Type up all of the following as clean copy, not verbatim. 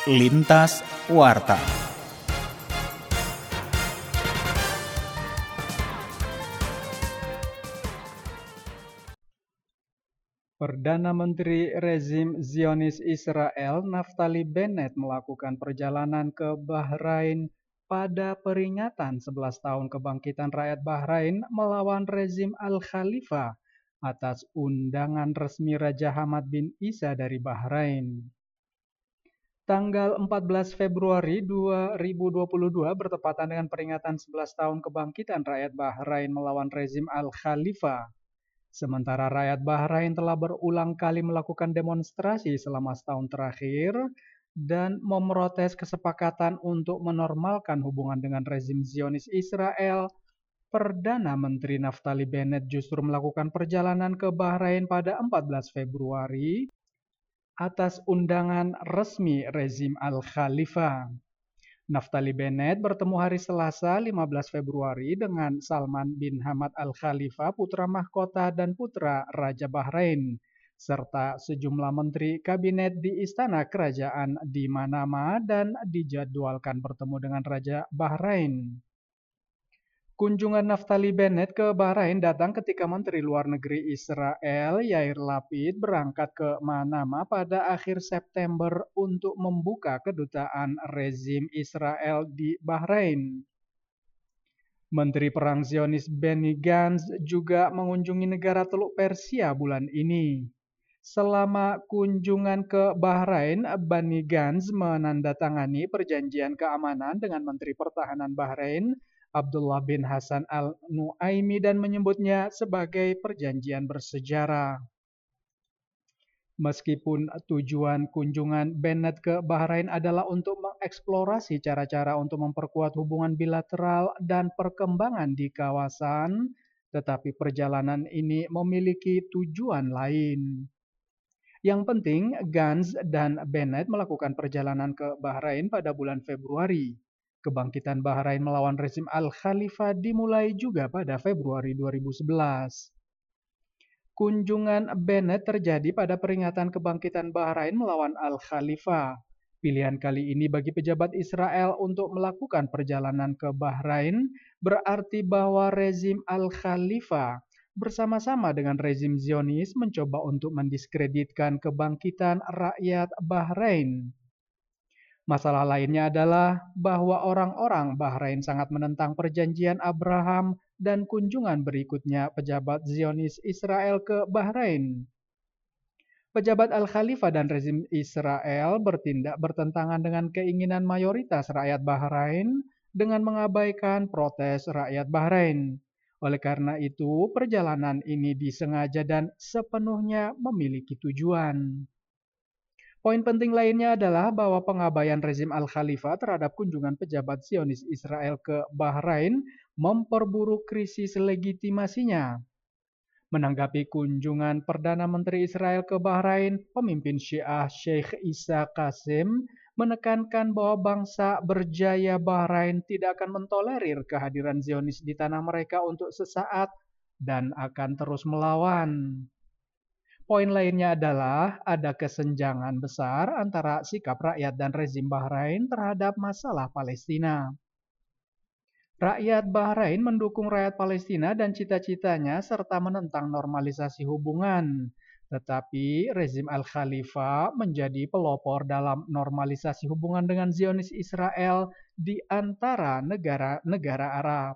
Lintas Warta. Perdana Menteri rezim Zionis Israel Naftali Bennett melakukan perjalanan ke Bahrain pada peringatan 11 tahun kebangkitan rakyat Bahrain melawan rezim Al-Khalifa atas undangan resmi Raja Hamad bin Isa dari Bahrain. Tanggal 14 Februari 2022 bertepatan dengan peringatan 11 tahun kebangkitan rakyat Bahrain melawan rezim Al-Khalifa. Sementara rakyat Bahrain telah berulang kali melakukan demonstrasi selama setahun terakhir dan memprotes kesepakatan untuk menormalkan hubungan dengan rezim Zionis Israel, Perdana Menteri Naftali Bennett justru melakukan perjalanan ke Bahrain pada 14 Februari atas undangan resmi rezim Al-Khalifa. Naftali Bennett bertemu hari Selasa 15 Februari dengan Salman bin Hamad Al-Khalifa, putra mahkota dan putra Raja Bahrain, serta sejumlah menteri kabinet di Istana Kerajaan di Manama dan dijadwalkan bertemu dengan Raja Bahrain. Kunjungan Naftali Bennett ke Bahrain datang ketika Menteri Luar Negeri Israel Yair Lapid berangkat ke Manama pada akhir September untuk membuka kedutaan rezim Israel di Bahrain. Menteri Perang Zionis Benny Gantz juga mengunjungi negara Teluk Persia bulan ini. Selama kunjungan ke Bahrain, Benny Gantz menandatangani perjanjian keamanan dengan Menteri Pertahanan Bahrain Abdullah bin Hasan Al-Nuaimi dan menyebutnya sebagai perjanjian bersejarah. Meskipun tujuan kunjungan Bennett ke Bahrain adalah untuk mengeksplorasi cara-cara untuk memperkuat hubungan bilateral dan perkembangan di kawasan, tetapi perjalanan ini memiliki tujuan lain. Yang penting, Gantz dan Bennett melakukan perjalanan ke Bahrain pada bulan Februari. Kebangkitan Bahrain melawan rezim Al-Khalifa dimulai juga pada Februari 2011. Kunjungan Bennett terjadi pada peringatan kebangkitan Bahrain melawan Al-Khalifa. Pilihan kali ini bagi pejabat Israel untuk melakukan perjalanan ke Bahrain berarti bahwa rezim Al-Khalifa bersama-sama dengan rezim Zionis mencoba untuk mendiskreditkan kebangkitan rakyat Bahrain. Masalah lainnya adalah bahwa orang-orang Bahrain sangat menentang perjanjian Abraham dan kunjungan berikutnya pejabat Zionis Israel ke Bahrain. Pejabat Al-Khalifa dan rezim Israel bertindak bertentangan dengan keinginan mayoritas rakyat Bahrain dengan mengabaikan protes rakyat Bahrain. Oleh karena itu, perjalanan ini disengaja dan sepenuhnya memiliki tujuan. Poin penting lainnya adalah bahwa pengabaian rezim Al-Khalifa terhadap kunjungan pejabat Zionis Israel ke Bahrain memperburuk krisis legitimasinya. Menanggapi kunjungan Perdana Menteri Israel ke Bahrain, pemimpin Syiah Sheikh Isa Qasim menekankan bahwa bangsa berjaya Bahrain tidak akan mentolerir kehadiran Zionis di tanah mereka untuk sesaat dan akan terus melawan. Poin lainnya adalah ada kesenjangan besar antara sikap rakyat dan rezim Bahrain terhadap masalah Palestina. Rakyat Bahrain mendukung rakyat Palestina dan cita-citanya serta menentang normalisasi hubungan. Tetapi rezim Al-Khalifa menjadi pelopor dalam normalisasi hubungan dengan Zionis Israel di antara negara-negara Arab.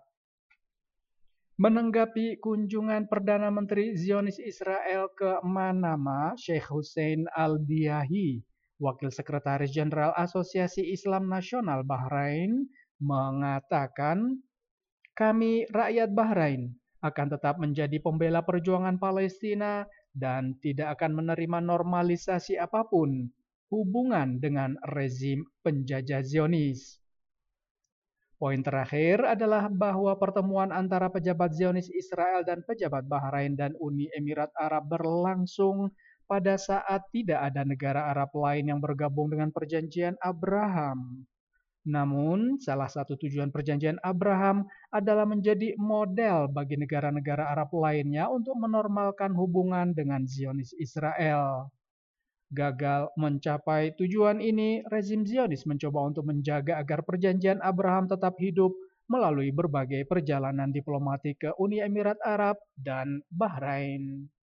Menanggapi kunjungan Perdana Menteri Zionis Israel ke Manama, Sheikh Hussein Al-Diahi, Wakil Sekretaris Jenderal Asosiasi Islam Nasional Bahrain, mengatakan, "Kami rakyat Bahrain akan tetap menjadi pembela perjuangan Palestina dan tidak akan menerima normalisasi apapun hubungan dengan rezim penjajah Zionis." Poin terakhir adalah bahwa pertemuan antara pejabat Zionis Israel dan pejabat Bahrain dan Uni Emirat Arab berlangsung pada saat tidak ada negara Arab lain yang bergabung dengan perjanjian Abraham. Namun, salah satu tujuan perjanjian Abraham adalah menjadi model bagi negara-negara Arab lainnya untuk menormalkan hubungan dengan Zionis Israel. Gagal mencapai tujuan ini, rezim Zionis mencoba untuk menjaga agar perjanjian Abraham tetap hidup melalui berbagai perjalanan diplomatik ke Uni Emirat Arab dan Bahrain.